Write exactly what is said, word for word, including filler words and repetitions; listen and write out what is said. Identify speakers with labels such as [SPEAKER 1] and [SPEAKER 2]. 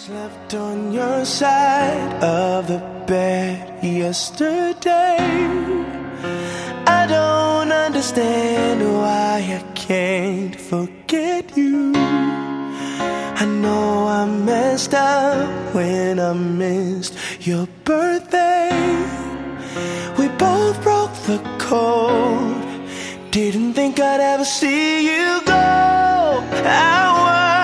[SPEAKER 1] Slept on your side of the bed yesterday. I don't understand why I can't forget you. I know I messed up when I missed your birthday. We both broke the code. Didn't think I'd ever see you go. I was